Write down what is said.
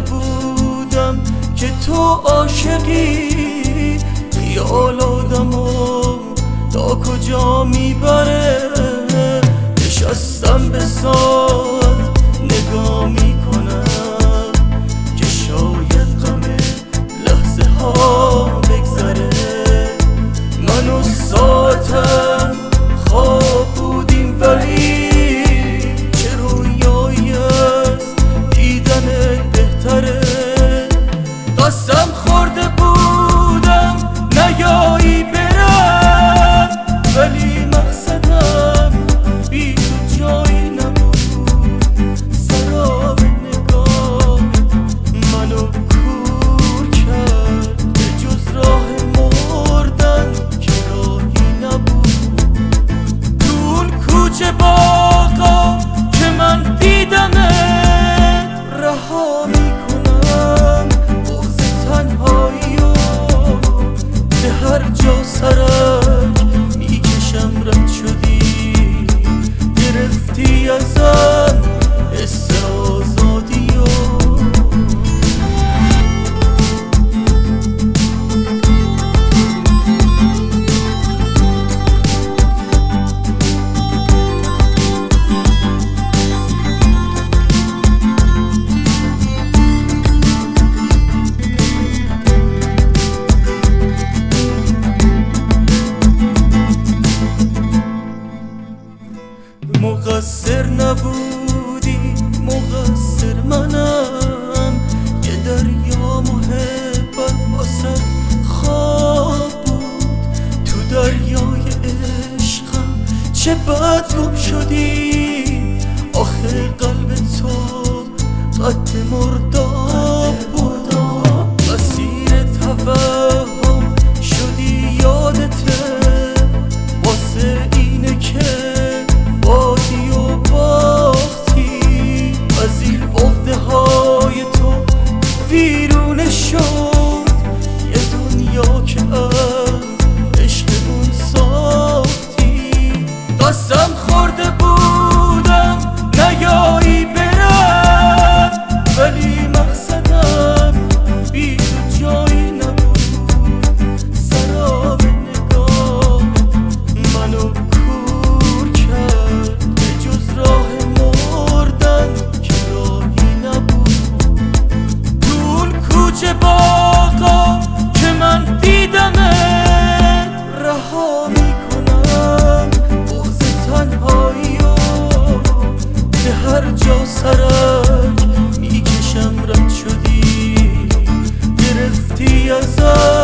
بودم که تو عاشقی، خیال آدمو تا کجا میبره. نشستم به ساعت نگاه میکنم که شاید غم لحظه ها بگذره. من و ساعتم خواب بودیم ولی چه رویایی است دیدنت بهتره. قسم خورده بودم نیایی برم، ولی مقصدم بی تو جایی نبود. سراب نگاه منو کور کرد، به جز راه مردن که راهی نبود. تو اون کوچه باغا که من دیدمت رها میکنم بغض تنهایی و به هر جا سرک میکشم. رد شدی گرفتی ازم حس آزادی و مقصر نبودی، مقصر منم. یه دریا محبت واسه خواب بود، تو دریای عشقم چه بد گم شدی. آخه قلب تو قد مرداب بود، اسیر توهم شدی. یادته واسه اینه که بادی و باختی، از این عقده های تو ویرونه شد. یه دنیا که از عشقمون ساختی. قسم خورده بودم نیایی برم، ولی مقصدم بی تو جایی نبود. سراب نگاه منو کور کرد، به جز راه مردن که راهی نبود. تو اون کوچه باغا که من دیدمت رها میکنم بغض تنهایی و به هر جا سرک میکشم. رد شدی گرفتی ازم